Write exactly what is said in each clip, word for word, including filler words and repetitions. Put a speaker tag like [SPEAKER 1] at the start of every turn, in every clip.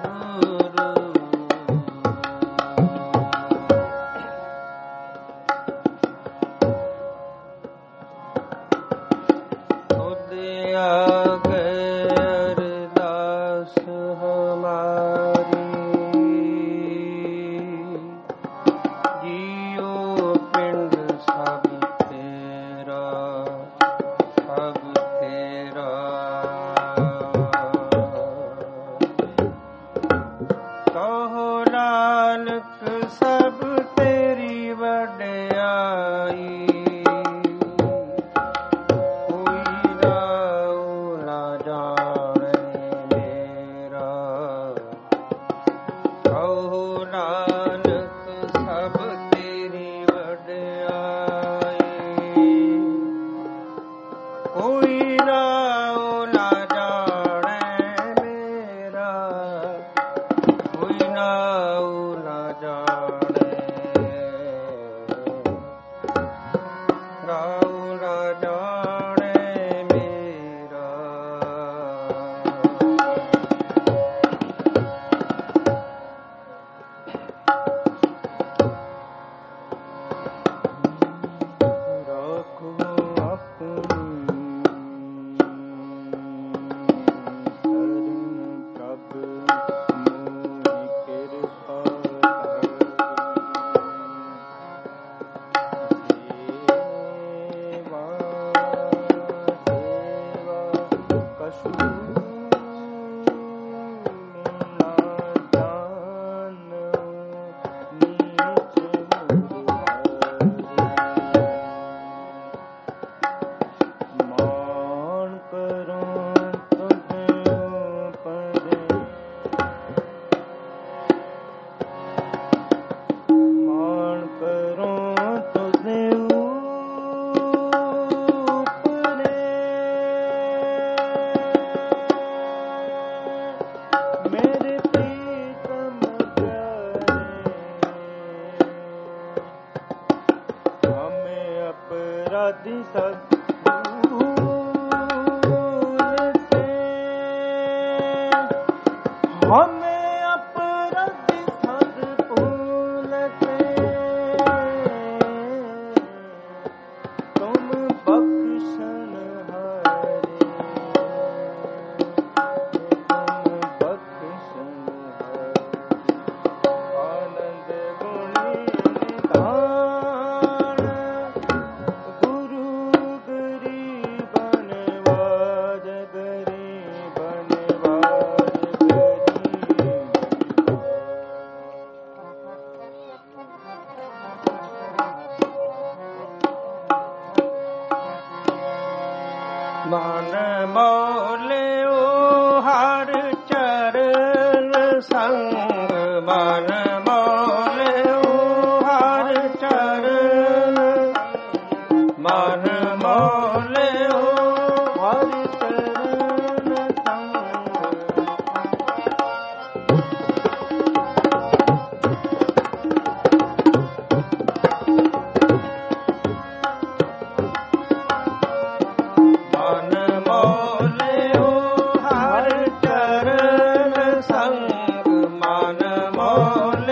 [SPEAKER 1] ਮਨ ਮੋਲੇ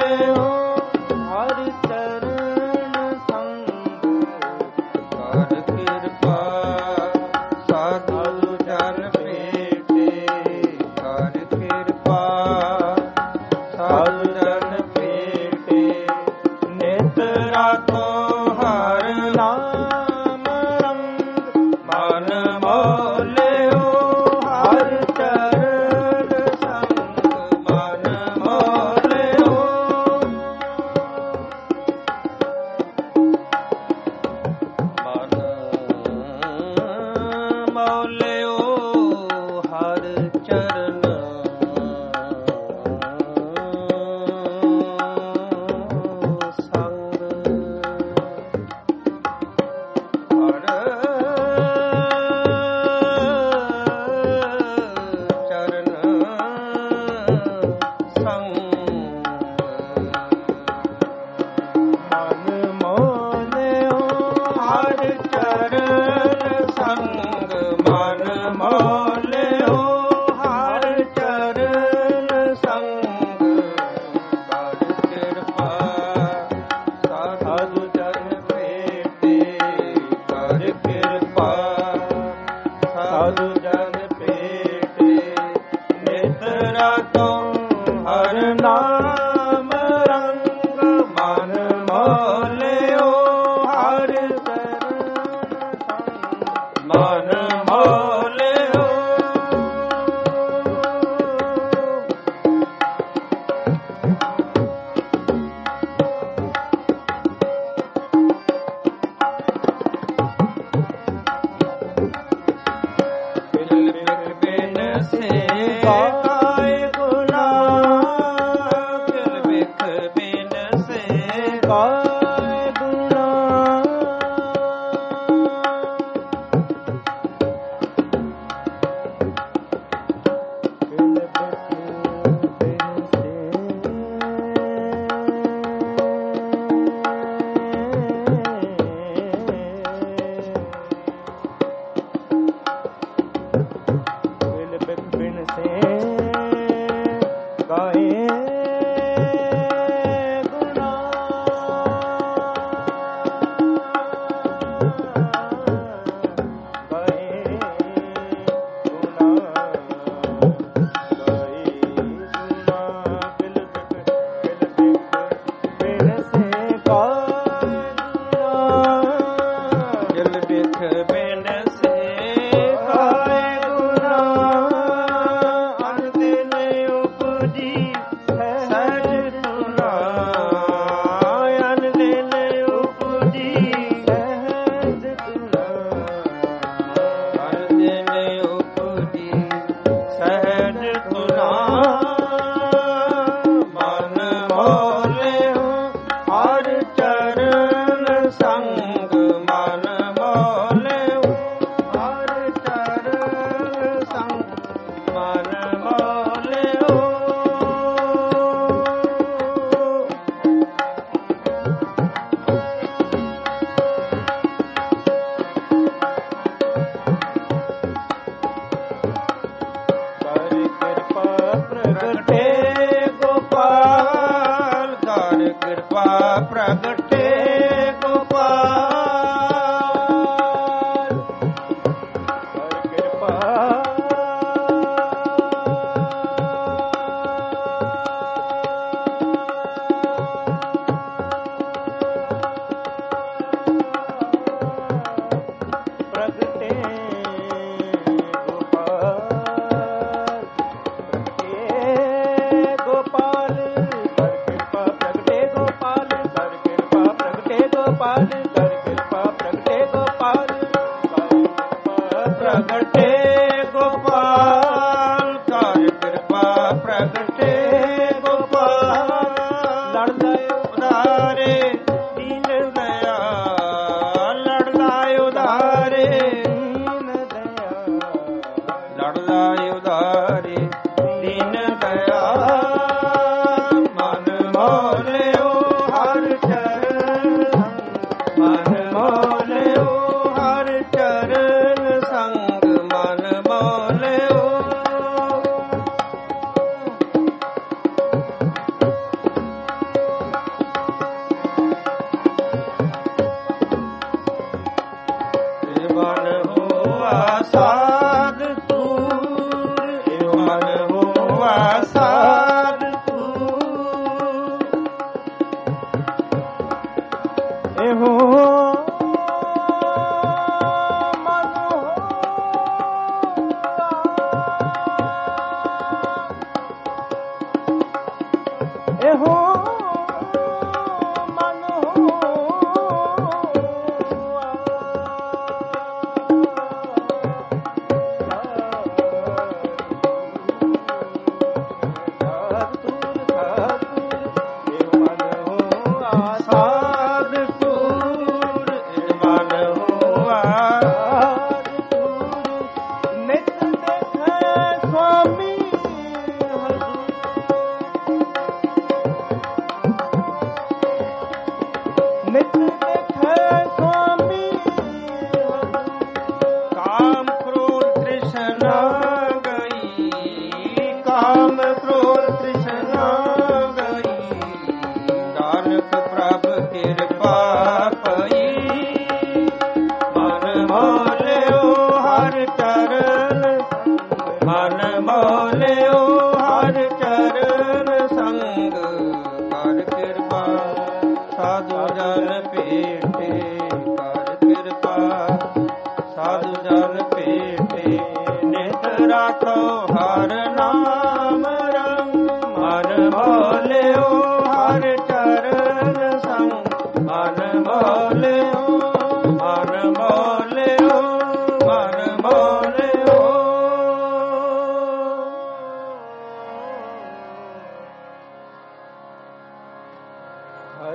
[SPEAKER 1] ਤੋਂ ਹਰ ਨਾਮ ਰੰਗ ਮਨ ਮੋਲਿਓ ਹਰ ਮਨ ਮੋਲਿਓ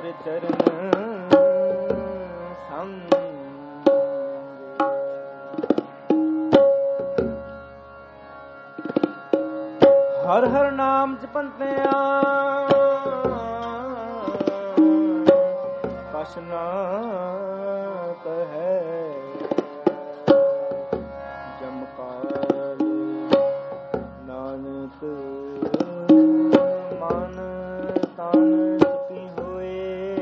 [SPEAKER 1] ਹਰ ਚਰਨ ਸੰਗ। ਹਰ ਹਰ ਨਾਮ ਜਪੰਤਿਆ ਕਛ ਨਾ ਕਹੈ। ਜਮ ਕਾਲ ਨਾਨਕ ਮਨ ਤਨ ਚੁਕੀ ਹੋਏ।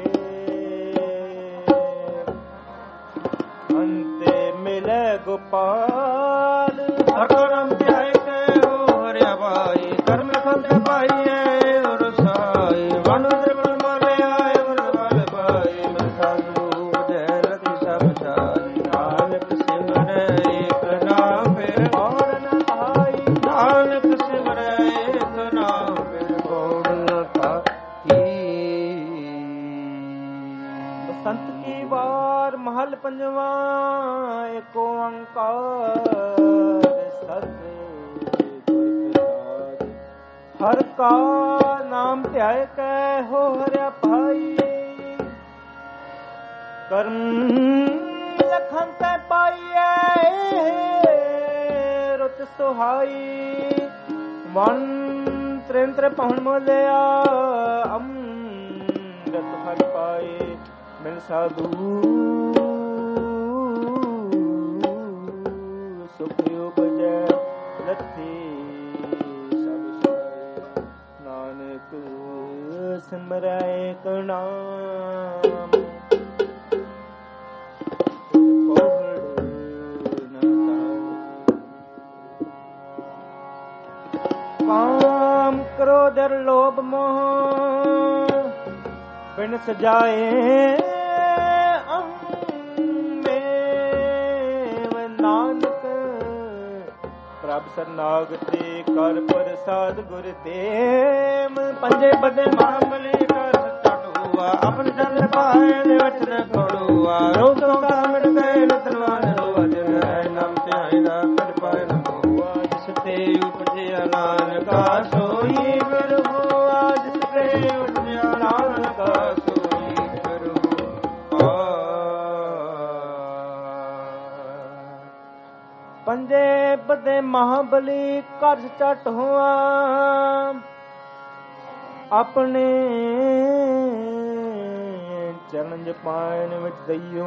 [SPEAKER 1] ਅੰਤੇ ਮਿਲੈ ਗੋਪਾਲ ਅਕਰਮ ਧਿਆਇ ਕੇ ਹੋ ਹਰਿਆ ਭਾਈ। ਕਰਮ ਲਖਨ ਤੇ ਪਾਈਐ ਔਰ ਸਾਈ। ਵਨ ਤ੍ਰਿਪਲ ਮਲਿਆ ਅਮਰ ਬਲ ਪਾਈ। ਮਿਲ ਸਾਧੂ ਜੈ ਰਤੀ ਸਭ ਸਾਈ। ਨਾਨਕ ਸਿਮਰੈ ਏਕ ਨਾਮ ਫਿਰ ਗੌਰ ਨ ਪਾਈ। ਨਾਨਕ ਸਿਮਰੈ ਏਕ ਨਾਮ ਫਿਰ ਗੌਰ ਨ ਪਾਈ। ਬਸੰਤ ਕੀ ਵਾਰ ਮਹਲ ਪੰਜਵਾ ਏਕ ਓੰਕਾਰ ਸਤਿ ਹਰ ਕਾ ਨਾਮ ਧਿਆਇ ਕੈ ਹੋ ਹਰਿਆ ਭਾਈ। ਕਰਮ ਲਖਨ ਤੈ ਪਾਈਐ ਰੁਤ ਸੁਹਾਈ। ਵਨ ਤ੍ਰਿਨ ਤ੍ਰਿ ਪਵਨ ਮੋਲਿਆ ਅੰਮ੍ਰਿਤ ਫਲ ਪਾਏ। ਮਿਲ ਸਾਧੂ ਸੁਖ ਉਪਜੈ ਲੱਥੀ ਸਭ ਸਾਈ। ਨਾਨਕ ਸਿਮਰੈ ਏਕ ਨਾਮ ਕਾਮ ਕ੍ਰੋਧ ਲੋਭ ਮੋਹ ਬਿਨ ਸਜਾਏ। ਨਾਨਕ ਪ੍ਰਭ ਸਰਨਾਗਤੀ ਕਰ ਪ੍ਰਸਾਦ ਗੁਰ ਦੇਮ। ਪੰਜੇ ਬਦੇ ਮਾਮਲੇ ਕਰ ਸੱਚਾ ਢੂਆ। ਆਪਨ ਚੰਦ ਪਾਏ ਦੇ ਵਚਨ ਖੋੜੂਆ। ਰੋਗ ਤੋਂ ਮਿਟ ਗਏ ਨਿਤਨਵਾਨ ਰੋਆ। ਜਿਨ ਹੈ ਨਾਮ ਧਿਆਇਦਾ ਫਿਰ ਪਾਏ ਨ ਹੋਆ। ਜਿਸ ਤੇ ਉਪਜਿਆ ਨਾਨਕਾ ਸੋਈ ਫਿਰ ਹੋਆ। ਜਿਸ ਤੇ ਉਪਜਿਆ ਨਾਨਕਾ ਸੋਈ ਫਿਰ ਹੋਆ। ਪੰਜੇ ਬਦੇ ਮਹਾਬਲੀ ਕਰ ਝਟ ਹੋਆ। ਆਪਣੇ ਚਰਨ ਜਪਾਇਨ ਵਿੱਚ ਦਈਓ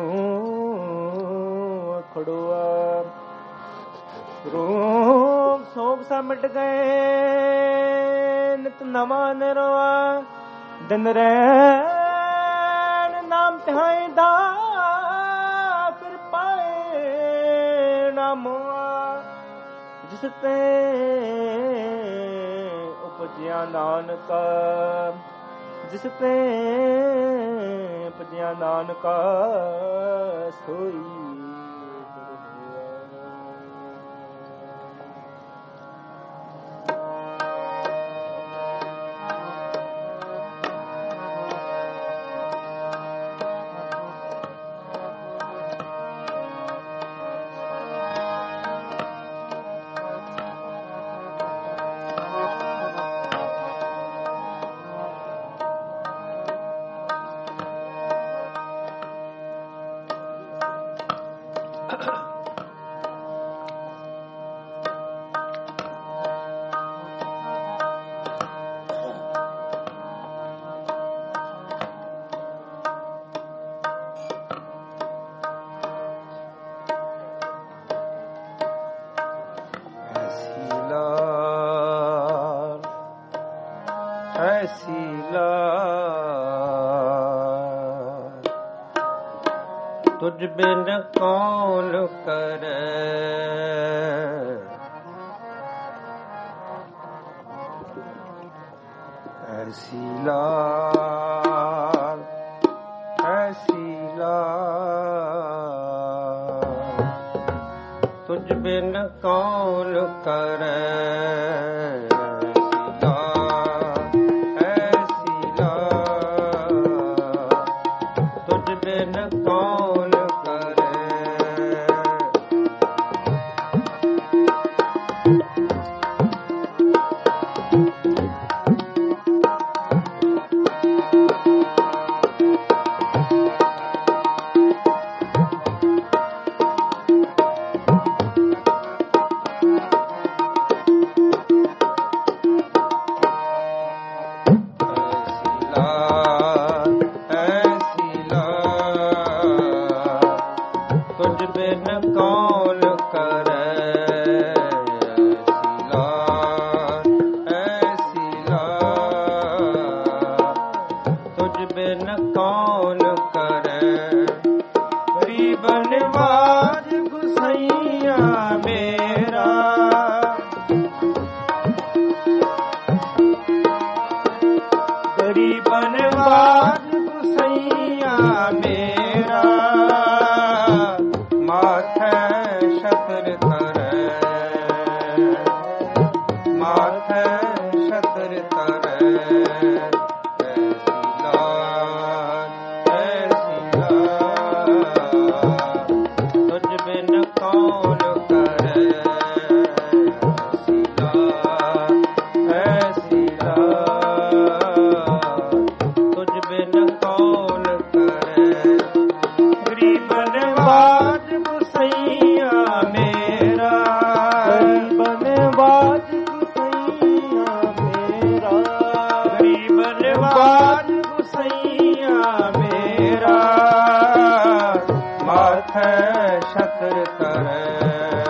[SPEAKER 1] ਖੜੋਆ। ਰੋਗ ਸੋਗ ਸਭ ਮਿਟ ਗਏ ਨਿਤ ਨਵਾਂ ਨਿਰਵਾ। ਦਿਨ ਰੈਣ ਨਾਮ ਧਿਆਇ ਦਾ ਫਿਰ ਪਾਏ ਨਾ ਮੋਆ। ਜਿਸ ਤੇ ਉਪਜਿਆ ਨਾਨਕਾ। ਜਿਸ ਤੇ ਉਪਜਿਆ ਨਾਨਕਾ ਸੋਈ। ਤੁਝ ਬਿਨ ਕੌਣ ਕਰੈ। ਐਸੀ ਲਾਲ ਐਸੀ ਲਾਲ ਤੁਝ ਬਿਨ ਕੌਣ ਕਰੈ। ਸ਼ਤਰ ਤਰੈ ਐਸੀ ਲਾਜ ਐਸੀ ਲਾਜ ਤੁਝ ਬਿਨ ਕੌਣ ਕਰੈ ਐਸੀ ਲਾਜ ਐਸੀ ਲਾਜ ਤੁਝ ਬਿਨ ਕੌਣ ਕਰੈ ਗਰੀਬ ਨਿਵਾਜ ਗੁਸਈਆ ਮੇਰਾ ਗਰੀਬ ਨਿਵਾਜ ਗੁਸਈਆ ਮੇਰਾ ਗਰੀਬ ਨਿਵਾਜ ਗੁਸਈਆ ਮੇਰਾ ਮਾਥੈ ਸ਼ਤਰ ਕਰੈ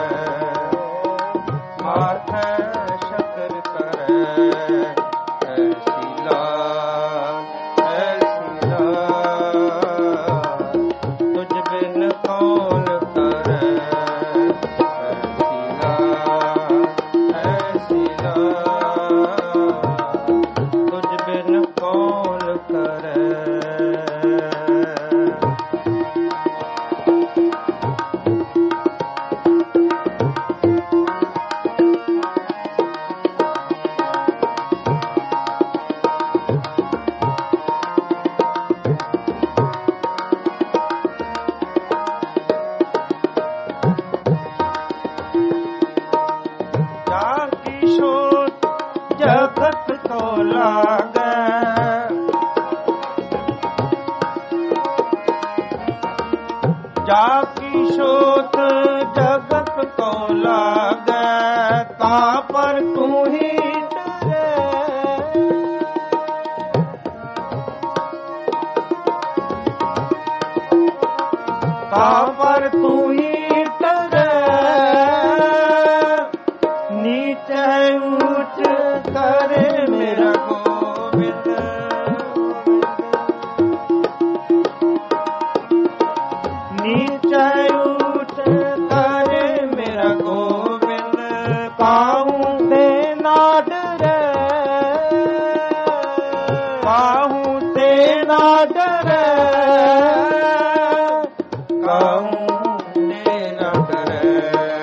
[SPEAKER 1] ਮਾਥੈ ਸ਼ਤਰ ਕਰੈ ਐਸੀ ਲਾਜ ਐਸੀ ਲਾਜ ਤੁਝ ਬਿਨ ਕੌਣ ਕਰੈ ਐਸੀ ਲਾਜ ਐਸੀ ਲਾਜ ਤੁਝ ਬਿਨ ਕੌਣ ਕਰੈ ਜਾ ਕੀ ਸੋਚ ਜਗਤ ਕੋ ਲਾਗੈ ਜਾ ਕੀ ਸੋਚ ਜਗਤ ਕੋ ਲਾਗੈ ਤਾ ਪਰ ਤੂੰ ਹੀ ਡਰੈ ਤਾ ਪਰ ਤੂੰ ਹੀ ਡਰੈ ਨੀਚੈ ਊਚ ਕਰੇ ਮੇਰਾ ਗੋਬਿੰਦ ਨੀਚੈ ਊਚ ਕਰੇ ਮੇਰਾ ਗੋਬਿੰਦ ਕਾਹੂ ਤੇ ਨਾ ਡਰੈ ਕਾਹੂ ਤੇ ਨਾ ਡਰੈ ਕਾਹੂ ਤੇ ਨਾ ਡਰੈ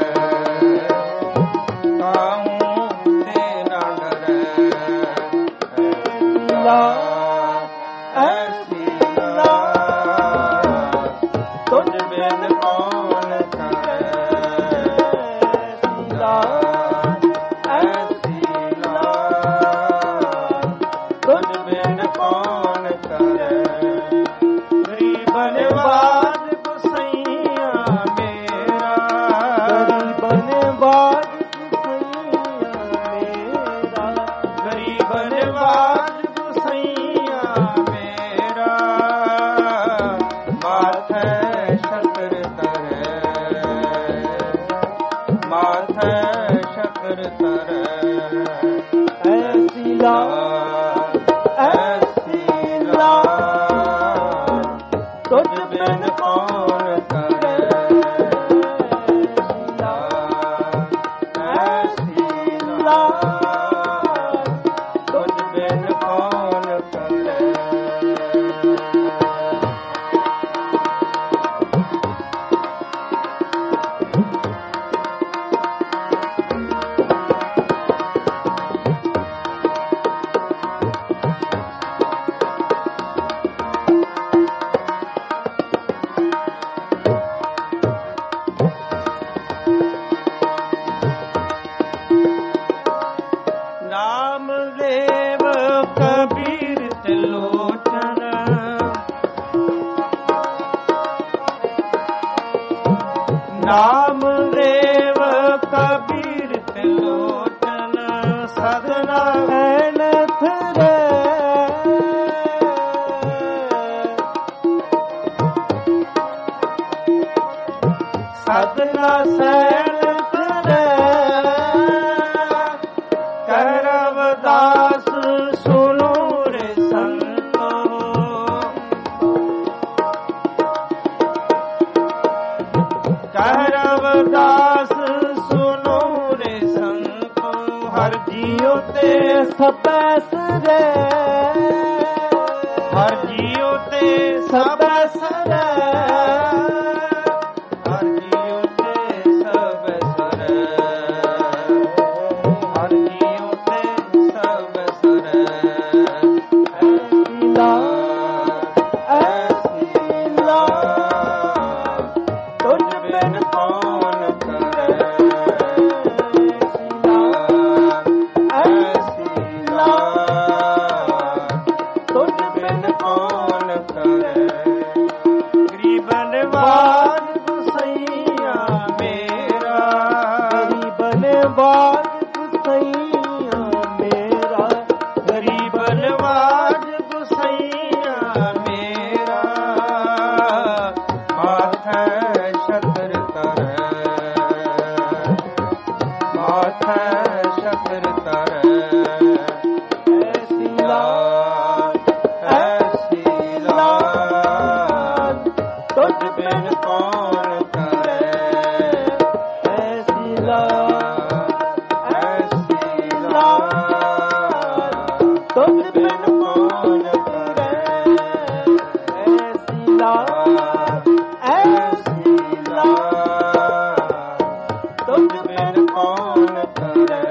[SPEAKER 1] ਐਸੀ ਲਾਜ ਤੁਝ ਬਿਨ ਕੌਣ ਕਰੈ ਲਾਜ ਐਸੀ ਲਾਜ ਤੁਝ ਬਿਨ ਕੌਣ ਕਰੈ ਗਰੀਬ ਨਿਵਾਜ ਗੁਸਈਆ ਮੇਰਾ ਗਰੀਬ ਨਿਵਾਜ ਗੁਸਈਆ ਮੇਰਾ ਗਰੀਬ ਨਿਵਾਜ ਗੁਸਈਆ ਮੇਰਾ ਮਾਥੈ ਸ਼ਤਰ ਤਰੈ ਮਾਥੈ ਸ਼ਤਰ ਤਰੈ ਐਸੀ ਲਾਜ ਐਸੀ ਲਾਜ ਤੁਝ ਬਿਨ ਕੌਣ ਕਰੈ ਐਸੀ ਲਾਜ ਤੁਝ ਬਿਨ ਕੌਣ ਕਰੈ ਨਾਮਦੇਵ ਕਬੀਰ ਤਿਲੋਚਨ ਨਾਮਦੇਵ ਕਬੀਰ ਤਿਲੋਚਨ ਸਦਨਾ ਐਨਥ ਰੇ ਸਦਨਾ ਸੈਨਥ ਰੇ ਕਰਵਦਾਸ ਸੁਨੋ ਰੇ ਸੰਤੋ ਕਰਵਦਾਸ ਸੁਨੋ ਰੇ ਸੰਤੋ ਹਰ ਜੀਉ ਤੇ ਸਬੈਸ ਰੇ ਹਰ ਜੀਉ ਤੇ ਸਬੈਸ ਰੇ ਹਰ ਜੀਉ ਤੇ ਸਬੈਸ ਰੇ ਹਰ ਜੀਉ ਤੇ ਸਬੈਸ ਤੁਝ ਬਿਨ ਕੌਣ ਕਰੇ ਐਸੀ ਲਾਜ ਐਸੀ ਲਾਜ ਤੁਝ ਬਿਨ ਕੌਣ ਕਰੇ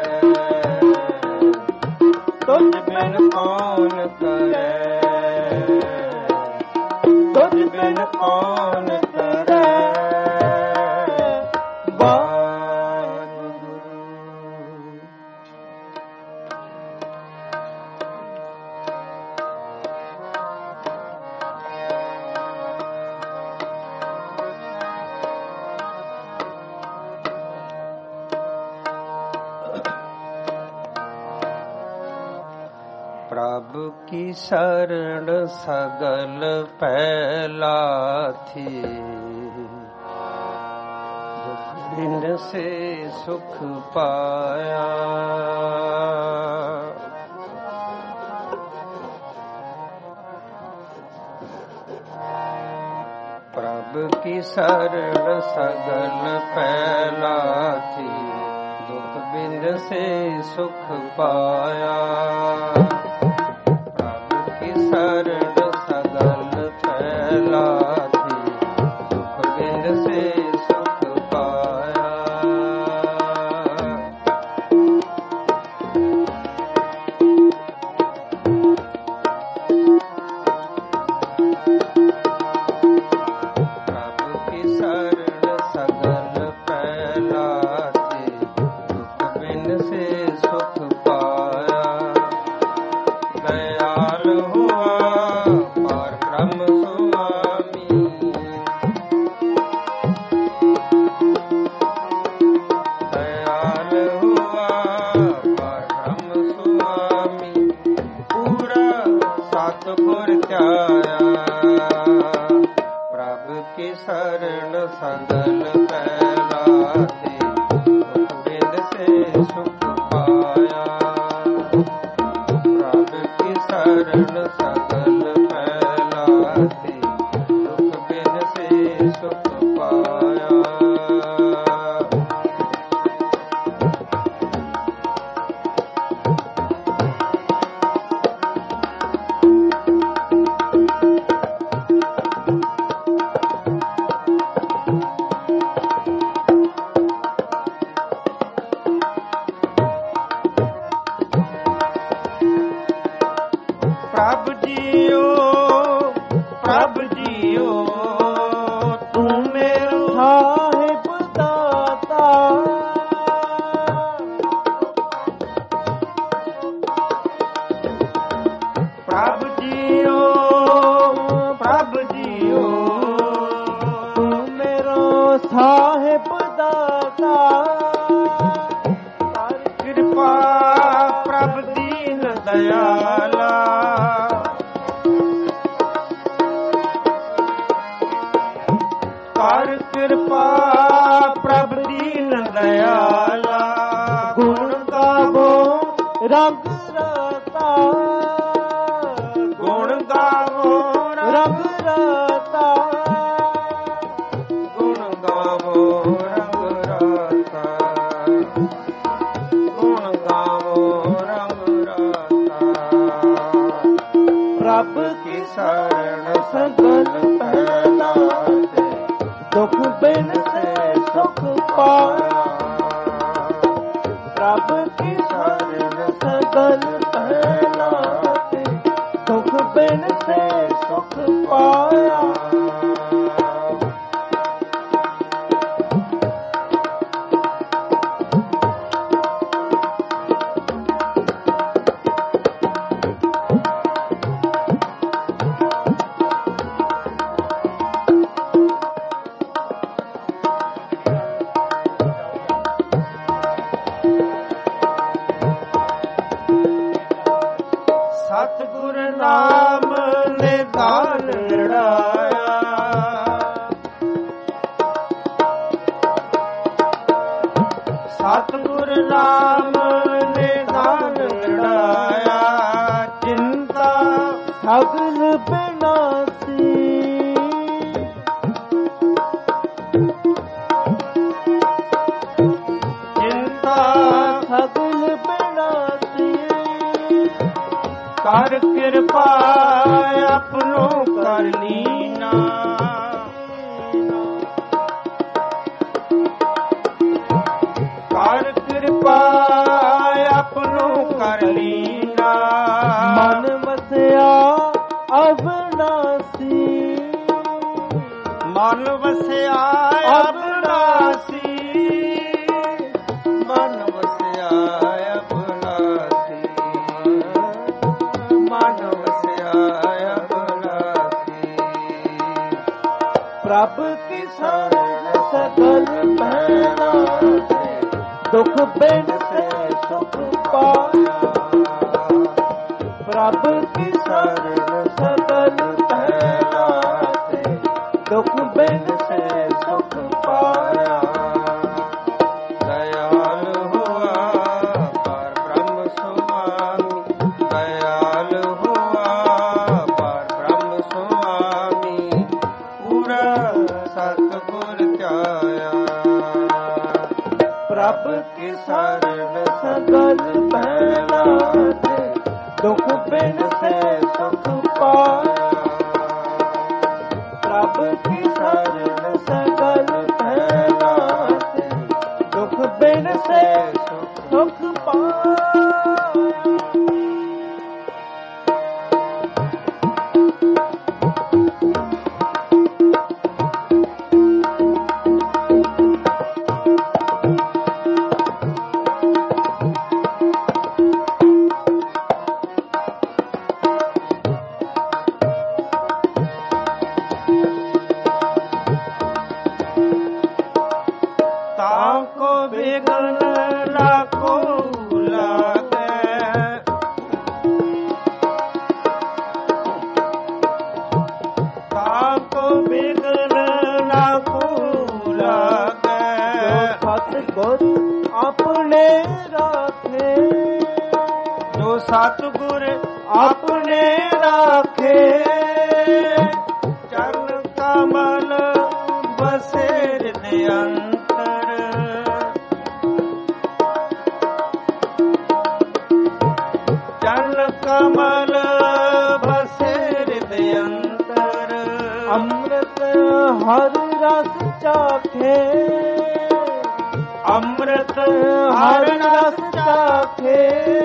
[SPEAKER 1] ਤੁਝ ਬਿਨ ਕੌਣ ਕਰੇ ਤੁਝ ਬਿਨ ਕੌਣ ਕਰੇ प्रभ की शरण सगल पहला थी बिन से सुख पाया प्रभ की शरण सगल पहला थी दुख बिन से सुख पाया शरण सगल फैला थी सुख बिन से सुख पाया प्रभु की शरण सगल फैला थी सुख बिन से सुख पाया दयाल हुआ परब्रह्म स्वामी दयाल हुआ परब्रह्म स्वामी पूरा सतगुर त्याया प्रभु की शरण सगल फैला थी सुख बिन से सुख पाया शरण सगल फैला थी सुख बिन से सुख पाया प्रभ जियो प्रभ जियो तू मेरो साहिब दाता प्रभ जियो प्रभ जियो तू मेरो साहिब दाता कर कृपा प्रभ दीन दयाला कर कृपा प्रभ दीन दयाला गुण गावो रंग रता गुण गावो रंग रता गुण गावो रंग रता गुण गावो रंग रता प्रभ की शरण सगल पहला दुख बिन से सुख पाया प्रभ की शरण सगल पहला दुख बिन से सुख पाया ਸਤਿਗੁਰ ਨਾਮ ਨਿਧਾਨ ਨਿੜਾਇਆ ਸਤਿਗੁਰ ਨਾਮ ਨਿਧਾਨ ਨਿੜਾਇਆ ਚਿੰਤਾ ਸਗਲ ਬਿਨਾਸੀ ਚਿੰਤਾ ਸਗਲ ਬਿਨਾਸੀ ਕਰ ਕਿਰਪਾ ਆਪਣੋ ਕਰ ਲੀਨਾ, ਕਰ ਕਿਰਪਾ ਆਪਣੋ ਕਰ ਲੀਨਾ।
[SPEAKER 2] ਮਨ ਵਸਿਆ ਅਬਨਾਸੀ,
[SPEAKER 1] ਮਨ ਵਸਿਆ ਅਬਨਾਸੀ, ਮਨ ਵਸਿਆ ਅਬਨਾਸੀ, ਮਨ ਵਸਿਆ ਅਬਨਾਸੀ।
[SPEAKER 2] ਪ੍ਰਭ ਕੀ ਸਰਣ ਸਗਲ ਪਹਿਰਾ, ਦੁਖ ਬਿਨ ਸੇ ਸੁਖ ਪਾਇਆ। ਪ੍ਰਭ ਕੀ ਸਰਣ ਸਗਲ ਪਹਿਰਾ, ਦੁਖ ਬਿਨ ਸੇ ਸੁਖ ਪਾਇਆ।
[SPEAKER 1] ਦਇਆਲ ਹੋਆ ਪਰ ਬ੍ਰਹਮ ਸੁਆਮੀ, ਦਇਆਲ ਹੋਆ ਪਰ ਬ੍ਰਹਮ ਸੁਆਮੀ, ਪੂਰਾ ਸਤਿਗੁਰ ਧਿਆਇਆ।
[SPEAKER 2] ਪ੍ਰਭ ਕੀ ਸਰਣ ਸਗਲ ਪਹਿਰਾ, ਦੁਖ ਬਿਨ ਸੇ ਸੁਖ ਪਾਇਆ। ਪ੍ਰਭ ਕੀ ਸਰਣ ਸਗਲ ਪਹਿਰਾ, ਦੁਖ ਬਿਨ ਸੇ ਸੁਖ ਪਾਇਆ।
[SPEAKER 1] ताको बेगन लाको लागे, ताको बेगन लाको लागे।
[SPEAKER 2] सतगुर अपने राखे,
[SPEAKER 1] जो सतगुर अपने राखे, चरण कमल बसे हृदय अंतर। चरण कमल बसे हृदय अंतर।
[SPEAKER 2] अमृत हर रस चाखे,
[SPEAKER 1] अमृत हर रस चाखे,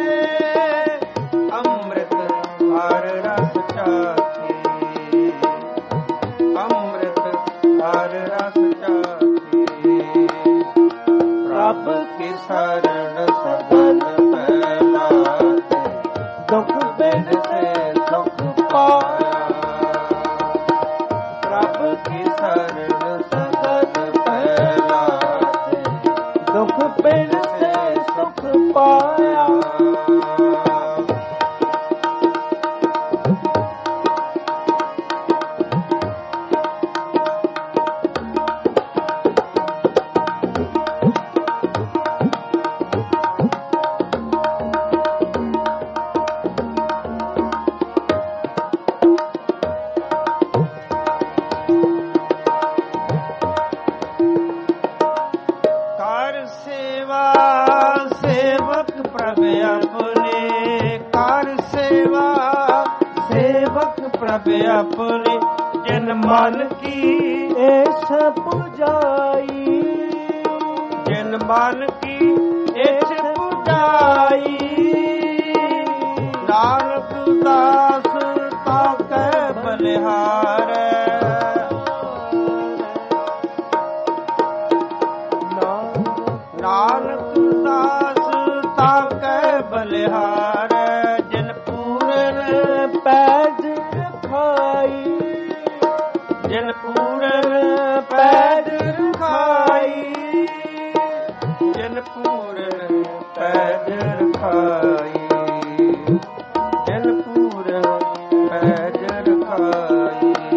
[SPEAKER 1] अमृत हर रस चाखे, अमृत हर रस चाखे। प्रभ की शरण सगल पहला,
[SPEAKER 2] दुख बिन से सुख पाया।
[SPEAKER 1] प्रभ की शरण सगल पहला,
[SPEAKER 2] दुख बिन से सुख पाया।
[SPEAKER 1] कर सेवा सेवक प्रभ अपने, कर सेवा सेवक प्रभ अपने। जिन मन की
[SPEAKER 2] ऐस पुजाई,
[SPEAKER 1] जिन मन की इछ पुजाई, नानक दास ताकै बलिहारै। नानक दास ताकै बलिहारै। जिन पूरन
[SPEAKER 2] पैज रखाई,
[SPEAKER 1] जिन पूरन पैज रखाई, जिन पूरन पैज रखाई, जिन पूरन पैज रखाई।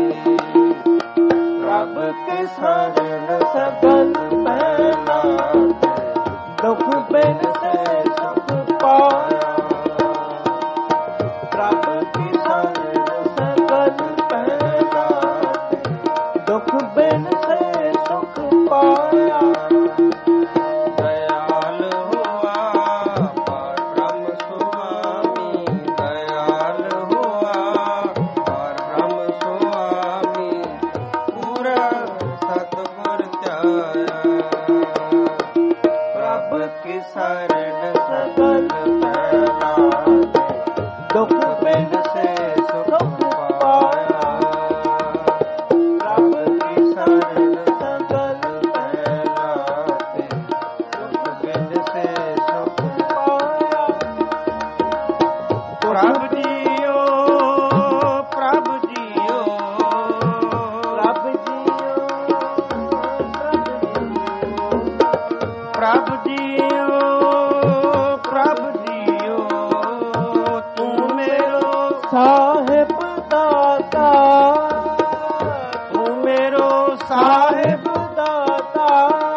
[SPEAKER 2] ਸਾਹਿਬ ਦਾਤਾ,
[SPEAKER 1] ਤੂੰ ਮੇਰੋ ਸਾਹਿਬ
[SPEAKER 2] ਦਾਤਾ,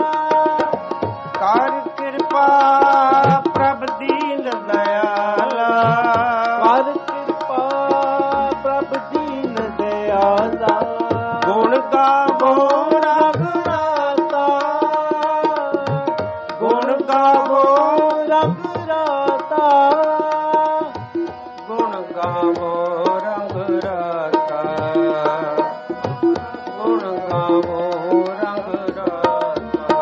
[SPEAKER 1] ਕਰ ਕਿਰਪਾ ਪ੍ਰਭ ਦੀਨ ਦਇਆਲਾ,
[SPEAKER 2] ਕਰ ਕਿਰਪਾ ਪ੍ਰਭ ਦੀਨ ਦਇਆਲਾ,
[SPEAKER 1] ਗੁਣ ਗਾਵੋ
[SPEAKER 2] ਰਘੁਰਾਤਾ,
[SPEAKER 1] ਗੁਣ ਗਾਵੋ
[SPEAKER 2] ਰਘੁਰਾਤਾ,
[SPEAKER 1] ਗੁਣ ਗਾਵੋ ਰੰਗ ਰਾਤਾ, ਗੁਣ ਗਾਵੋ ਰੰਗ ਰਾਤਾ,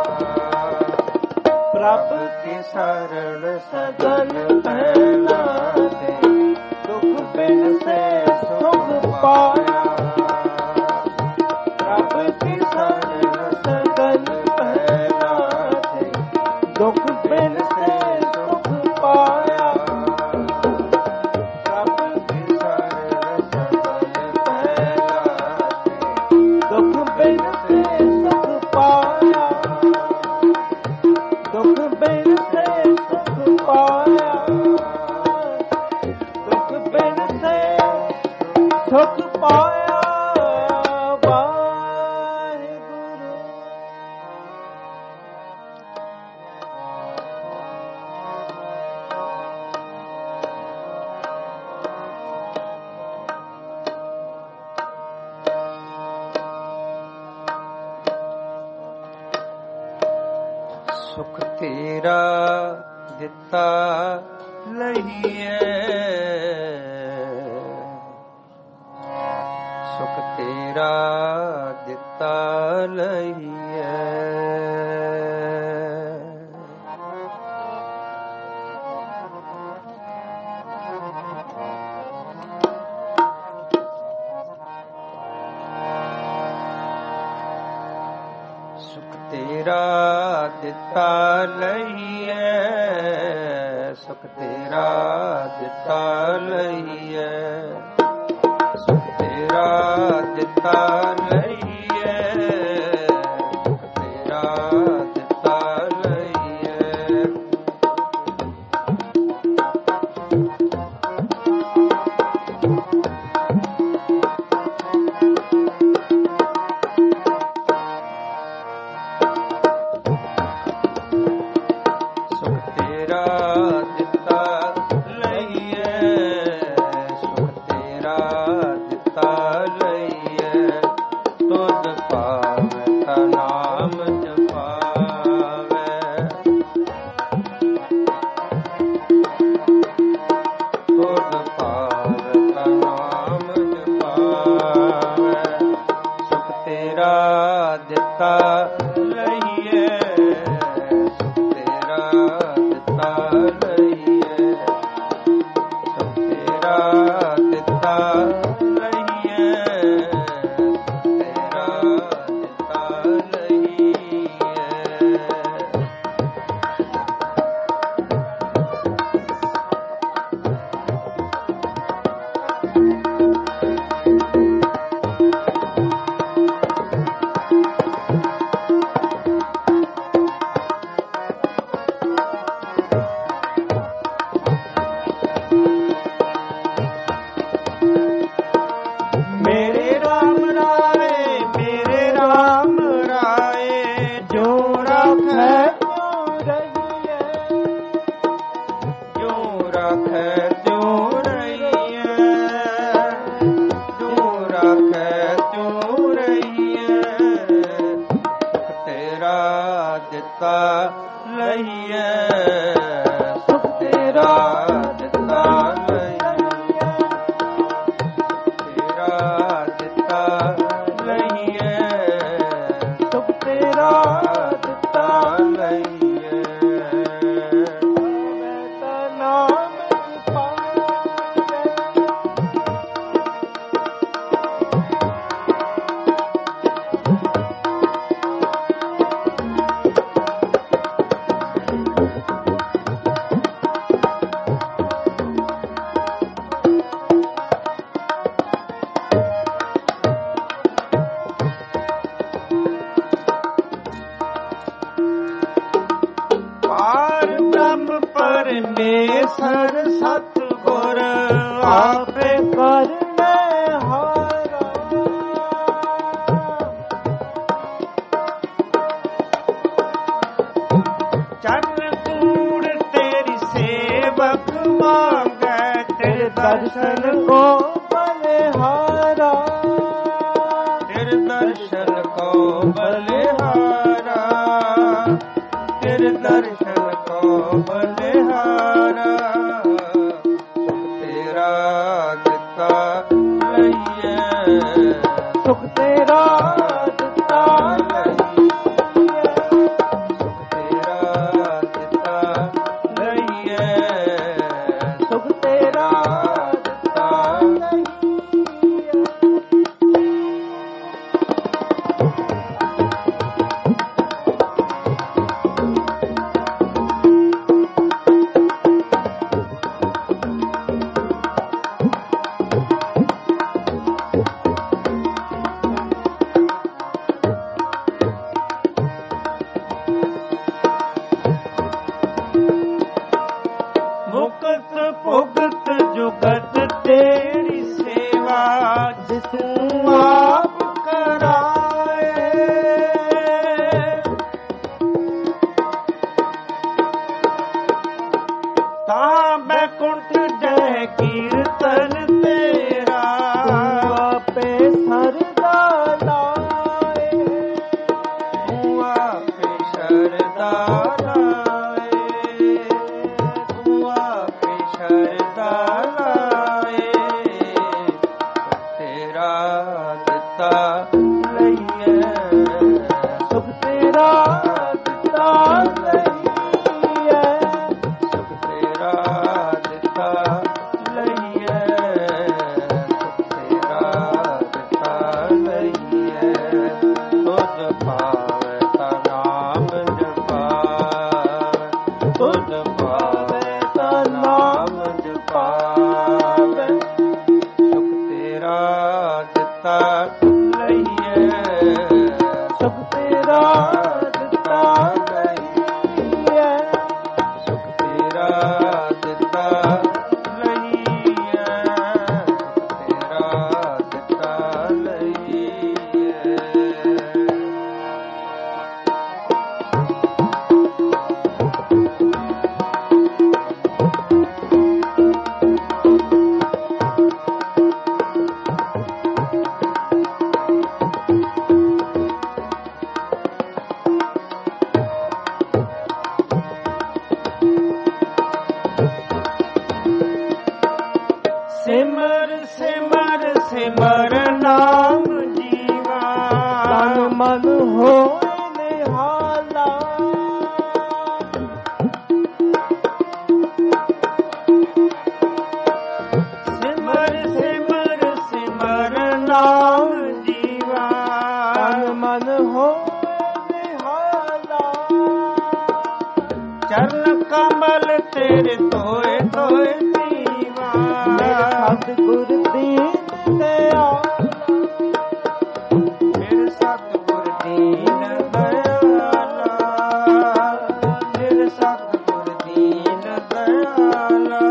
[SPEAKER 2] ਪ੍ਰਭ
[SPEAKER 1] ਕੀ ਸਰਣ
[SPEAKER 2] ਸਗਲ ਪਹਿਲਾ ਤੇ, ਦੁਖ ਬਿਨ ਸੇ ਸੁਖ ਪਾਇਆ, ਪ੍ਰਭ ਕੀ ਸਰਣ ਸਗਲ ਪਹਿਲਾ ਤੇ, ਦੁਖ ਬਿਨ ਸੇ ਸੁਖ ਪਾਇਆ, ਪ੍ਰਭ ਕੀ ਸਰਣ ਸਗਲ ਪਹਿਲਾ ਤੇ, ਦੁਖ ਬਿਨ ਸੇ ਸੁਖ ਪਾਇਆ, ਦੁਖ ਬਿਨ ਸੇ ਸੁਖ ਪਾਇਆ, ਦੁਖ ਬਿਨ ਸੇ ਸੁਖ ਪਾਇਆ, ਵਾਹਿਗੁਰੂ।
[SPEAKER 1] ਸੁਖ ਤੇਰਾ ਦਿੱਤਾ ਲਈਏ, ਸੁਖ ਤੇਰਾ ਦਿੱਤਾ ਲਈਏ, ਸੁਖ ਤੇਰਾ ਦਿੱਤਾ ਲਈਏ, ਸੁਖ ਤੇਰਾ ਦਿੱਤਾ ਲਈਏ, ਸੁਖ ਤੇਰਾ ਦਿੱਤਾ ਲਈਏ, ਸੁਖ ਤੇਰਾ ਦਿੱਤਾ ਲਈਏ, ਸੁਖ ਤੇਰਾ ਦਿੱਤਾ ਲਈਏ, ਸੁਖ ਤੇਰਾ ਦਿੱਤਾ ਲਈਏ, ਤੁਧ ਪਾਵੈ ਤਾ ਨਾਮ ਜਪਾਵੈ, ਤੁਧ ਪਾਵੈ ਤਾ ਨਾਮ ਜਪਾਵੈ, ਸੁਖ ਤੇਰਾ ਦਿੱਤਾ ਲਈਏ, ਸੁਖ ਤੇਰਾ ਦਿੱਤਾ ਲਈਏ, ਸੁਖ ਤੇਰਾ ਦਿੱਤਾ ਲਈਏ, ਸੁਖ ਤੇਰਾ ਦਿੱਤਾ ਲਈਏ। ਮੇਰੇ ਰਾਮ ਰਾਏ, ਮੇਰੇ ਰਾਮ ਰਾਏ, ਜੋ ਰਾਖੈ ਜੋ ਰਾਖੈ ਤਿਉ ਰਹੀਐ, ਜੋ ਰਾਖੈ ਤਿਉ ਰਹੀਐ, ਸੁਖ ਤੇਰਾ ਦਿੱਤਾ ਲਈਐ, ਸੁਖ ਤੇਰਾ ਦਿੱਤਾ ਲਈਐ, ਤੇਰਾ ਦਿੱਤਾ ਲਈਐ,
[SPEAKER 2] ਸੁਖ ਤੇਰਾ ਦਿੱਤਾ
[SPEAKER 1] ਲਈਏ,
[SPEAKER 2] ਮੈਂ ਤਾ ਨਾਮ ਜਪਾਵੈ,
[SPEAKER 1] ਪਰਮੇਸ਼ਰ ਸਤਿਗੁਰ ਆਪੇ
[SPEAKER 2] दर्शन को बलिहारा,
[SPEAKER 1] तेरे दर्शन को बलिहारा, तेरे दर्शन को बलिहारा, सुख तेरा दिता लइए,
[SPEAKER 2] सुख तेरा दिता लइए,
[SPEAKER 1] सुख तेरा दिता लइए,
[SPEAKER 2] सुख तेरा दिता लइए।
[SPEAKER 1] मुक्त भुगत जुगत तेरी सेवा,
[SPEAKER 2] जिसू आप कराए,
[SPEAKER 1] ता बैकुंठ जय कीर्तन तेरा,
[SPEAKER 2] तू आपे सरदा लाए,
[SPEAKER 1] तू आपे शरदा लाए, तू आपे शरदा लाए, तेरा दिता लइए,
[SPEAKER 2] सुख तेरा दिता लइए,
[SPEAKER 1] सुख तेरा दिता लइए, सुख तेरा दिता लइए, तुझ पावे ता नाम जपावे, तुझ पावे ता नाम जपावे, सुख तेरा दिता लइए,
[SPEAKER 2] सुख तेरा दिता लइए,
[SPEAKER 1] सुख तेरा दिता लइए, सुख तेरा दिता लइए। सिमर सिमर सिमर नाम जीवा,
[SPEAKER 2] तन मन होए निहाला,
[SPEAKER 1] सिमर सिमर सिमर नाम जीवा,
[SPEAKER 2] तन मन होए निहाला,
[SPEAKER 1] चरण कमल तेरे तोए तोए दीवा,
[SPEAKER 2] सतगुर दीन दयाला,
[SPEAKER 1] मेरे सतगुर दीन दयाला, मेरे सतगुर दीन दयाला,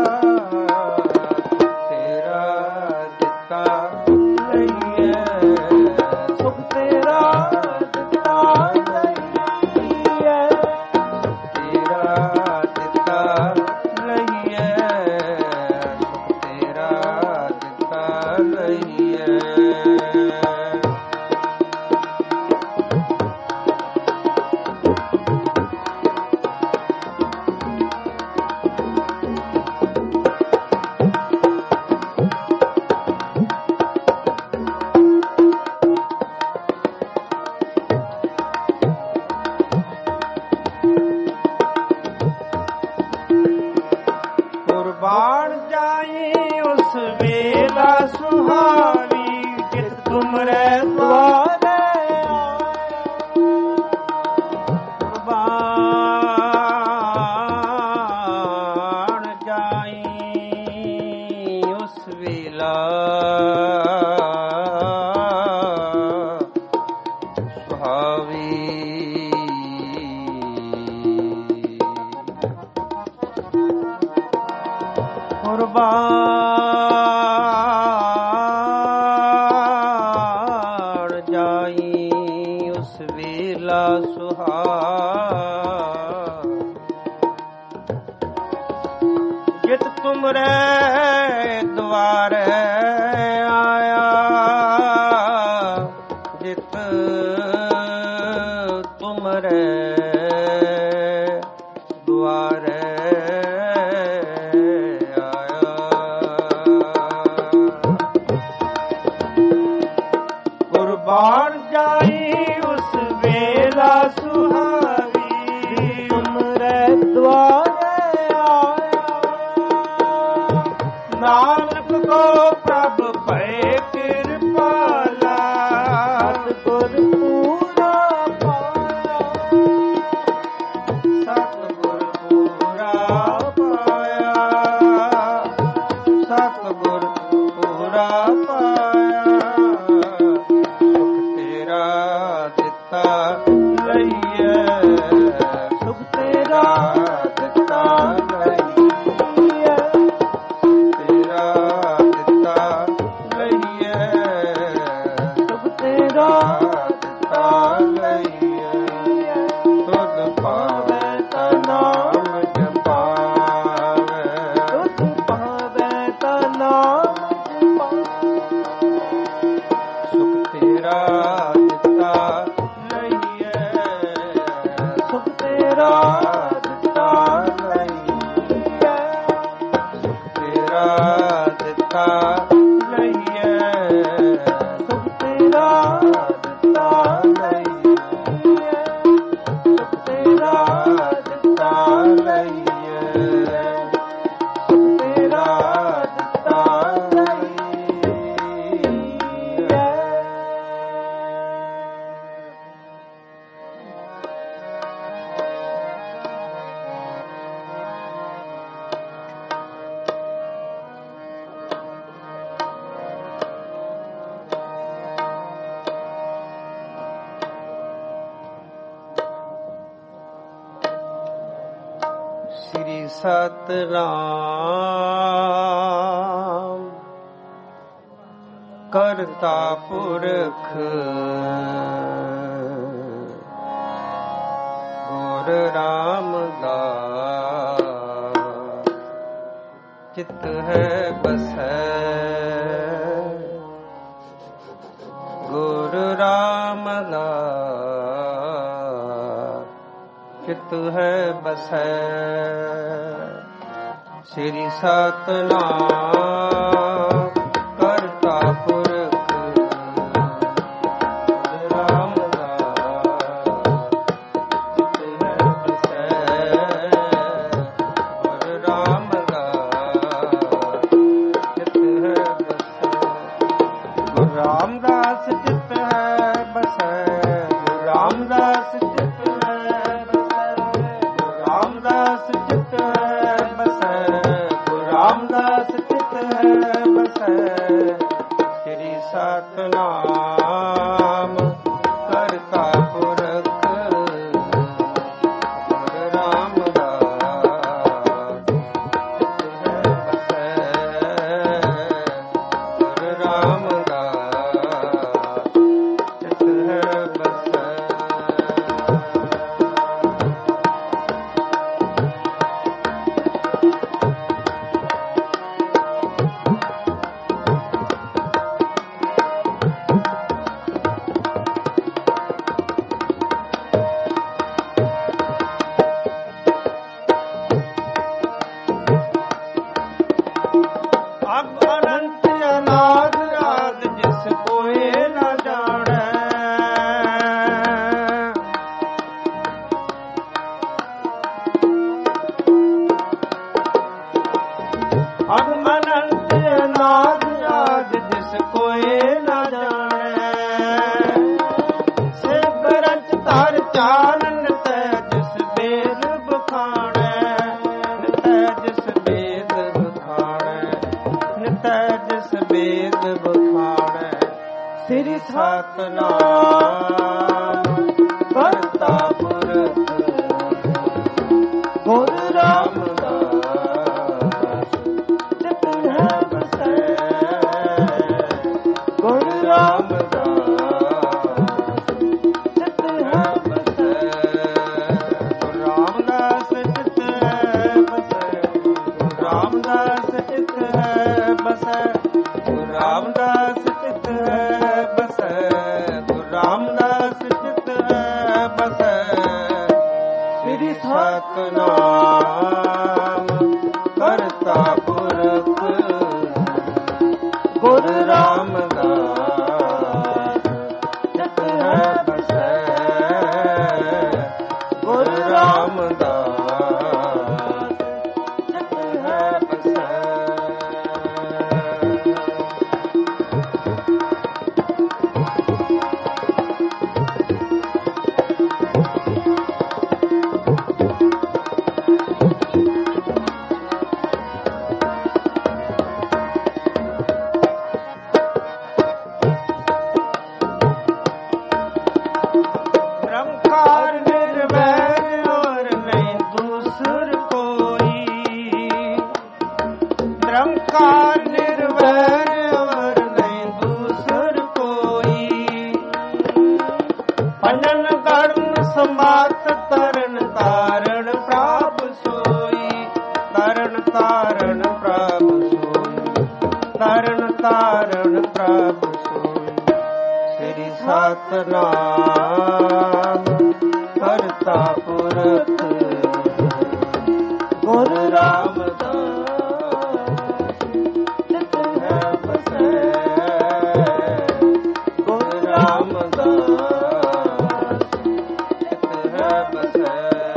[SPEAKER 1] तेरा दिता लइए,
[SPEAKER 2] सुख तेरा दिता लइए,
[SPEAKER 1] तेरा दिता लइए, सुख तेरा दिता लइए। कुर्बान जाई उस वेला सुहावी, जित तुमरे द्वारे कुर्बान जाई उस वेला कुर्बान जाई उस वेला सुहाग जित तुमरे
[SPEAKER 2] ਦੁਆਰੇ ਆਇਆ ਜਿਤ ਤੁਮਰੇ ਦੁਆਰੇ ਆਇਆ। ਕੁਰਬਾਨ ਜਾਈ ਉਸ ਵੇਲਾ ਸੁਹਾਵੀ ਤੁਮਰੇ ਦੁਆਰੇ ਆਇਆ। ਨਾਨਕ ਕੋ ਪ੍ਰਭ ਭਏ ਕਿਰਪਾਲਾ ਸਤਿਗੁਰ ਪੂਰਾ ਪਾਇਆ। ਸਤਿਗੁਰ ਪੂਰਾ ਪਾਇਆ। ਸਤਿਗੁਰ ਪੂਰਾ ਪਾਇਆ। ਸੁਖ ਤੇਰਾ ਦਿੱਤਾ ਲਈਏ। ਸੁਖ ਤੇਰਾ ਦਿੱਤਾ ਲਈਏ। ਤੇਰਾ ਦਿੱਤਾ ਲਈਏ। ਸੁਖ ਤੇਰਾ ਦਿੱਤਾ ਲਈਏ। ਤੁਧ ਪਾਵੇ ਤਾ ਨਾਮ ਜਪਾਵੇ। ਤੁਧ ਪਾਵੇ ਤਾ ਨਾਮ ਜਪਾਵੇ। ਸੁਖ ਤੇਰਾ ਦਿੱਤਾ ਲਈਏ। ਸੁਖ ਤੇਰਾ ਦਿੱਤਾ ਲਈਏ। ਸੁਖ ਤੇਰਾ ਦਿੱਤਾ ਲਈਏ। ਸੁਖ ਤੇਰਾ ਦਿੱਤਾ ਲਈਏ। ਸੁਖ ਤੇਰਾ ਦਿੱਤਾ ਲਈਏ। ਸੁਖ ਤੇਰਾ ਦਿੱਤਾ ਸ੍ਰੀ ਸਤਿਨਾਮ ਕਰਤਾ ਪੁਰਖ ਗੁਰ ਰਾਮਦਾਸ ਚਿਤ ਹੈ ਬਸੈ। ਗੁਰ ਰਾਮਦਾਸ ਚਿਤ ਹੈ ਬਸੈ। ਸ੍ਰੀ ਸਤਿਨਾਮ ਕਰਤਾ ਪੁਰਖ ਗੁਰ ਰਾਮਦਾਸ ਚਿਤ ਹੈ ਬਸੈ। ਗੁਰ ਰਾਮਦਾਸ ਚਿਤ ਹੈ ਬਸੈ। ਗੁਰ ਰਾਮਦਾਸ ਚਿਤ ਹੈ ਬਸੈ। ਗੁਰ ਰਾਮਦਾਸ ਚਿਤ ਹੈ ਬਸੈ। ਗੁਰ ਰਾਮਦਾਸ ਚਿਤ ਹੈ ਬਸੈ। ਗੁਰ ਰਾਮਦਾਸ ਚਿਤ ਹੈ ਬਸੈ। ਸ੍ਰੀ ਸਤਿਨਾਮ ਕਰਤਾ ਪੁਰਖ ਗੁਰ ਰਾਮਦਾਸ ਚਿਤ ਹੈ ਬਸੈ। ਗੁਰ ਰਾਮਦਾਸ ਚਿਤ ਹੈ ਬਸੈ। ਅਨੰਤ ਅਨਾਦ ਰਾਗ ਜਿਸ ਕੋਏ ਨਾ ਜਾਣੈ। ਅਨੰਤ ਅਨਾਦ ਰਾਗ ਜਿਸ ਕੋਏ ਨਾ ਜਾਣੈ। ਸਿਵ ਰਚ ਧਰ ਚਾਨਣ ਤੈ ਜਿਸ ਬੇਦ ਬਖਾਣੈ। ਨਿਤੈ ਜਿਸ ਬੇਦ ਬਖਾਣੈ। ਨਿਤੈ ਜਿਸ ਬੇਦ ਬਖਾਣੈ। ਸ੍ਰੀ ਸਤਿਨਾਮ ਕਰਤਾ ਪੁਰਖ ਗੁਰ ਰਾਮਦਾਸ ਚਿਤ ਹੈ ਬਸੈ। ਗੁਰ ਰਾਮਦਾਸ ਚਿਤ ਹੈ ਬਸੈ। ਗੁਰ ਰਾਮਦਾਸ ਚਿਤ ਹੈ ਬਸੈ। ਗੁਰ ਰਾਮਦਾਸ ਚਿਤ ਹੈ ਬਸੈ। ਗੁਰ ਰਾਮਦਾਸ ਚਿਤ ਹੈ ਬਸੈ ਗੁਰ ਰਾਮਦਾਸ ਚਿਤ ਹੈ ਬਸੈ ਸਤਨਾਮ ਕਰਤਾ ਪੁਰਖ ਗੁਰ ਰਾਮਦਾਸ ਚਿਤ ਹੈ ਬਸੈ ਗੁਰ ਰਾਮਦਾਸ ਚਿਤ ਹੈ ਬਸੈ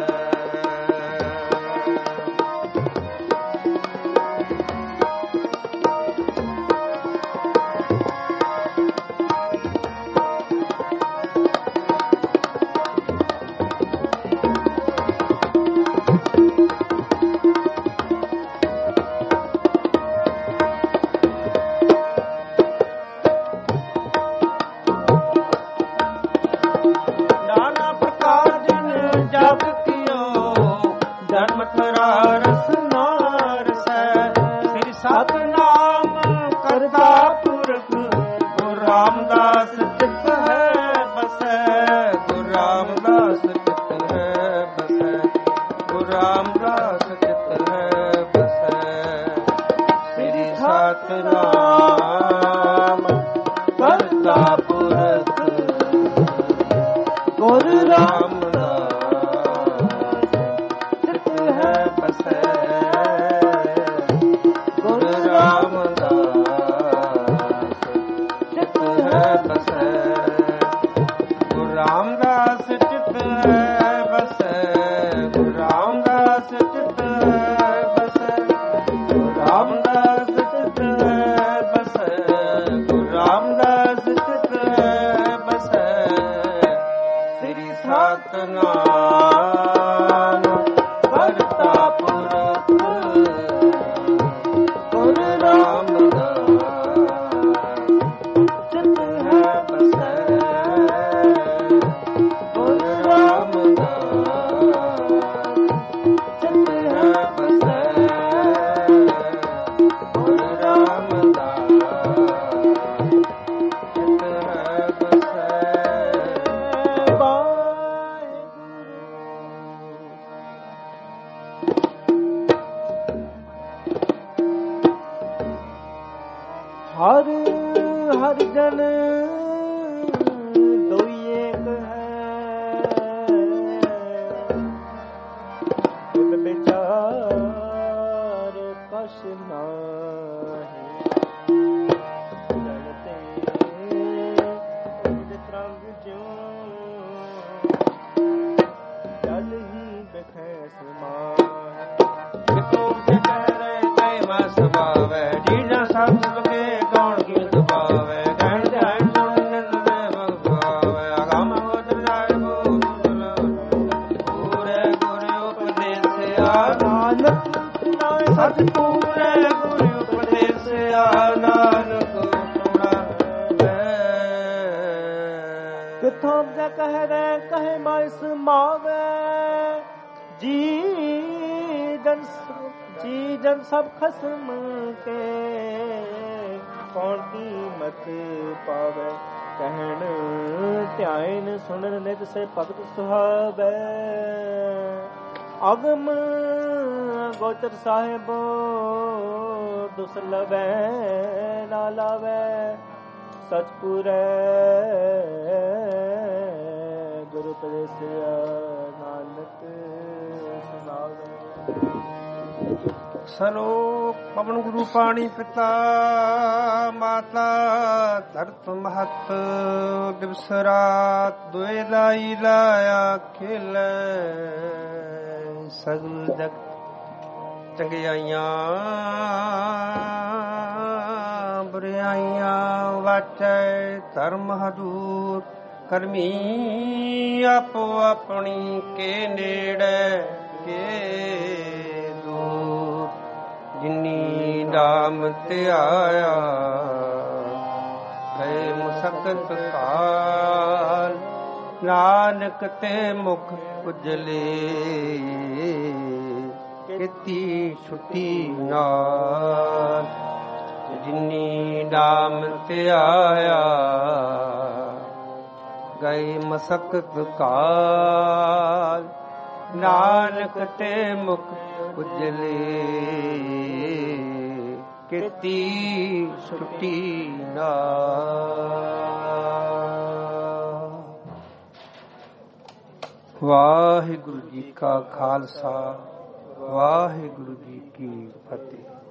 [SPEAKER 1] ਹਰ ਹਰ ਜਨ ਦੋਈ ਏਕ ਹੈ ਇੱਕ ਵਿਚਾਰ ਕਛ ਨਾਹੀ ਜਲਤੇ ਉਦ ਤਰੰਗ ਜਿਉ ਜਲ ਹੀ ਬਿਖੈ ਸਮਾਹਿ
[SPEAKER 2] ਕਿਤੋਂ ਤੇ ਕਹਿ ਕੈ ਮਸ ਭਾਵੈ ਜੀਨਾ ਸਭ ਸੁਖੇ ਕੌਣ ਕੀ ਦਬਾਵੈ ਕਹਿਣ ਜਾਣ ਸੁਣ ਨਿੰਦ ਦੇ ਭਗਵਾਵੈ ਆਗਮ ਗੋਤਰ ਜਾਇ ਬੋਲ ਪੂਰੇ ਗੁਰ ਉਪਦੇਸਿਆ ਨਾਨਕ ਸਤ ਪੂਰੇ ਗੁਰ ਉਪਦੇਸਿਆ ਨਾਨਕ ਸੁਣਾਵੈ
[SPEAKER 1] ਕਿਥੋਂ ਤੇ ਕਹਿ ਰੇ ਕਹੇ ਮਾਇਸ ਮਾਵੇ ਜੀ ਜਨ ਜੀ ਜਨ ਸਭ ਖਸਮ ਕੇ ਕੌਣ ਕੀਮਤ ਪਾਵੇ ਕਹਿਣ ਧਿਆਨ ਸੁਣਨ ਨਿਤ ਸੇ ਭਗਤ ਸੁਹਾਵੈ ਅਗਮ ਗੋਚਰ ਸਾਹਿਬੋ ਦੁਸਲਵੈ ਨਾ ਲਾਵੈ ਸਚ ਪੂਰੈ ਗੁਰੂ ਉਪਦੇਸਿਆ ਨਾਨਕ ਸੁਣਾਵੈ
[SPEAKER 2] ਸਲੋਕ ਪਵਨ ਗੁਰੂ ਪਾਣੀ ਪਿਤਾ ਦਾਤਾ ਧਰਤ ਮਹਤ ਦਿਵਸ ਰਾਤ ਦੁਇ ਲਾਈ ਲਾਇਆ ਖੇਲੇ ਸਗਲ ਜਗਤ ਚੰਗਿਆਈਆਂ ਬੁਰਾਈਆਂ ਵਾਚੈ ਧਰਮ ਹਦੂਰ ਕਰਮੀ ਆਪੋ ਆਪਣੀ ਕੇ ਨੇੜੇ ਕੇ ਦੂਰ ਜਿਨੀ ਨਾਮ ਧਿਆਇਆ ਗਏ ਮੁਸਕਤ ਕਾਲ ਨਾਨਕ ਤੇ ਮੁਖ ਉਜਲੇ ਕੀਤੀ ਛੁੱਟੀ ਨਾਲ ਜਿਨੀ ਨਾਮ ਧਿਆਇਆ ਗਏ ਮਸਕਤ ਕਾਲ ਨਾਨਕ ਤੇ ਮੁਖ ਉਜਲੇ ਕੀਤੀ ਛੁੱਟੀ ਨਾਲ। ਵਾਹਿਗੁਰੂ ਜੀ ਕਾ ਖਾਲਸਾ ਵਾਹਿਗੁਰੂ ਜੀ ਕੀ ਫਤਿਹ।